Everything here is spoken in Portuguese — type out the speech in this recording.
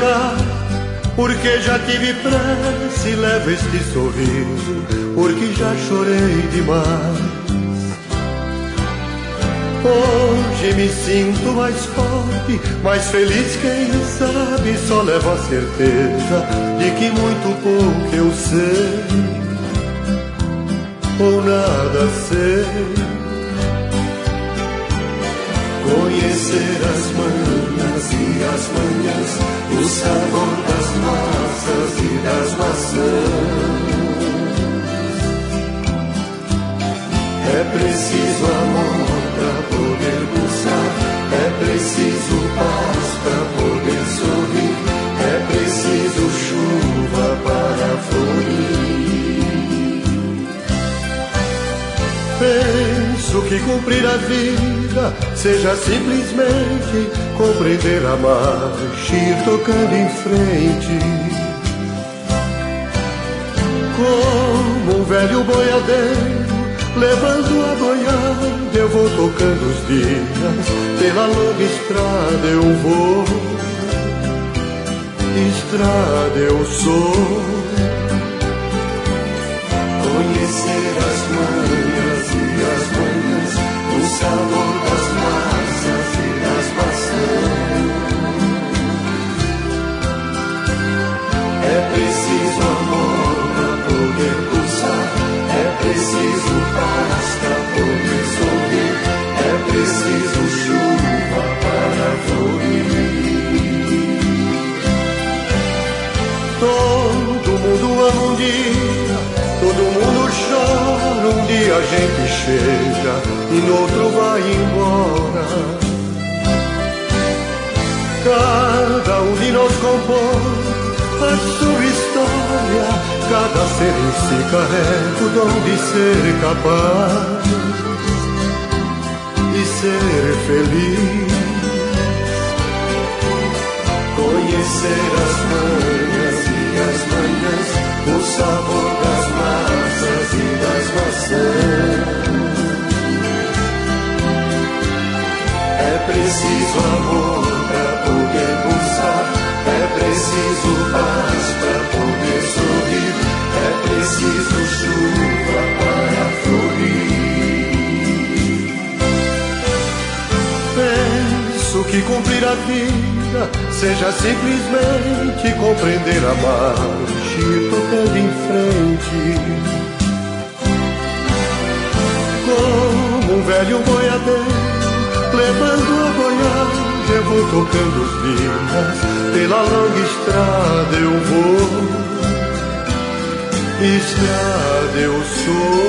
devagar, porque já tive pressa e levo este sorriso, porque já chorei demais. Hoje me sinto mais forte, mais feliz, quem sabe, só levo a certeza de que muito pouco eu sei, ou nada sei. Conhecer as manhas e as manhãs, o sabor das massas e das maçãs. É preciso amor pra poder pulsar, é preciso paz pra poder sorrir, é preciso chuva para florir. Penso que cumprir a vida seja simplesmente compreender a marcha e ir tocando em frente. Como um velho boiadeiro levando a boiada, eu vou tocando os dias, pela longa estrada eu vou, estrada eu sou. Conhecer as manhas e as manhãs, o sabor das massas e das maçãs. É preciso amor para poder pulsar, é preciso paz para poder sorrir, é preciso chuva para florir. Todo mundo ama um dia, todo mundo chora, um dia a gente chega e no outro vai embora. Cada um de nós compõe a sua história, cada ser em si carrega o dom de ser capaz e ser feliz. Conhecer as manhas e as manhãs, o sabor das massas e das maçãs. É preciso amor para poder pulsar, é preciso paz para poder sorrir, é preciso chuva para florir. Penso que cumprir a vida seja simplesmente compreender a marcha e ir tocando em frente. Como um velho boiadeiro levando a boiada, eu vou tocando os dias, pela longa estrada eu vou, estrada eu sou.